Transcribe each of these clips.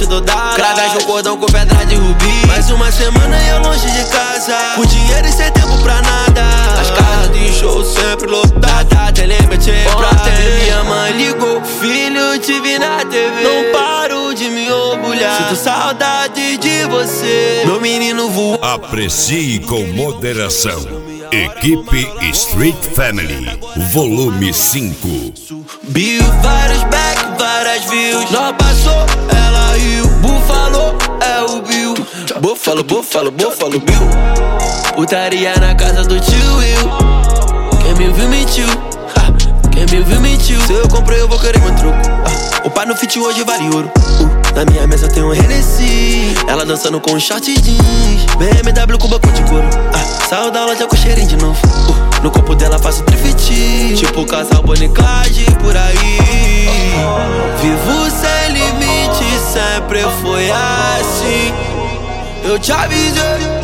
dodada. Cravagem, um cordão com pedra de rubi. Mais uma semana e eu longe de casa, por dinheiro e sem tempo pra nada. As casas de show sempre lotadas, telemete pra TV. Minha mãe ligou, filho, te vi na TV. Não paro de me orgulhar, sinto saudade de você, meu menino voa. Aprecie com moderação. Equipe Street Family, volume 5. Bill, vários back, várias views. Nós passou, ela riu. Búfalo é o Bill. Búfalo, Bill. Putaria na casa do tio Will. Quem me viu mentiu. Quem me viu mentiu. Se eu comprei eu vou querer meu troco. O pai no fit hoje vale ouro. Na minha mesa tem um Hennessy. Ela dançando com um short jeans. BMW com banco de couro. Saio da loja com cheirinho de novo. No corpo dela faço trifiti, tipo casal Bonnie e Clyde por aí. Vivo sem limite, sempre foi assim. Eu te avisei.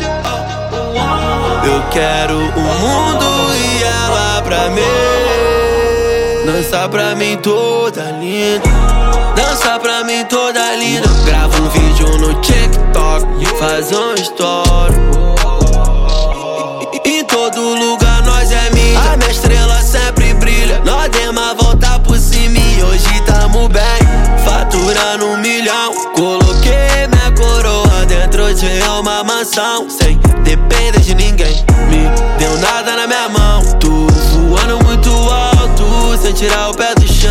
Eu quero o mundo e ela pra mim. Dança pra mim toda linda. Dança pra mim toda linda. Grava um vídeo no TikTok, faz um story. Em todo lugar nós é mídia. A minha estrela sempre brilha. Nós demos a volta por cima e hoje tamo bem, faturando 1 milhão. Coloquei minha coroa dentro de uma mansão, sem depender de ninguém. Me deu nada na minha mão. Tô voando muito alto, sem tirar o pé do chão.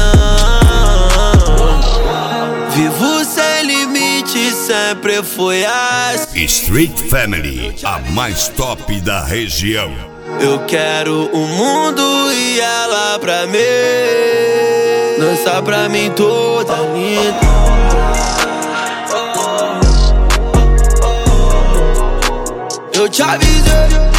Vivo sem limite, sempre foi assim. Street Family, a mais top da região. Eu quero o mundo e ela pra mim. Dança pra mim toda linda. Eu te avisei.